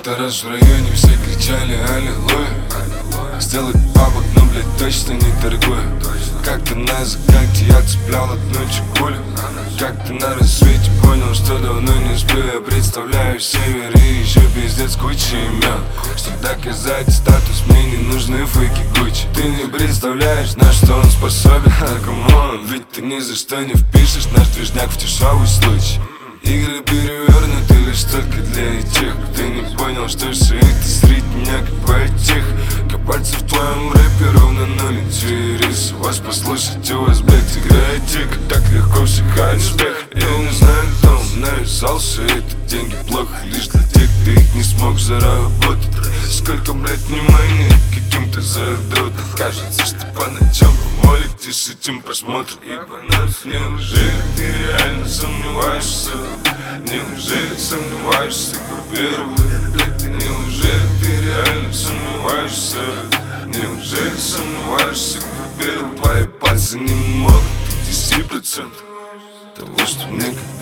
Как-то раз в районе все кричали аллилуйя. Сделать бабок, но, блядь, точно не торгую. Как-то на закате я цеплял одну чекулю. Как-то на рассвете понял, что давно не сплю. Я представляю север и еще пиздец куча имен. Чтобы доказать статус, мне не нужны фейки Гуччи. Ты не представляешь, на что он способен, камон. Ведь ты ни за что не впишешь наш движняк в дешевый случай. Игры перевернуты лишь только для этих. Ты не понял, что все это среди меня как потих. Копаться в твоем рэпе ровно на лице и рис. Вас послушать, у вас, блядь, играет тик. Так легко всехать успех. Я не знаю, кто навязался. Это деньги плохо лишь для тех, кто их не смог заработать. Сколько, блядь, внимания каким-то задротом. Кажется, что по ночам вы молитесь с этим просмотром. Ибо нас, неужели ты реально сомневаешься? Неужели сомневаешься, группировый? Блядь, неужели ты реально сомневаешься? Неужели сомневаешься, группировый? Твои пальцы не могут 50% того, что мне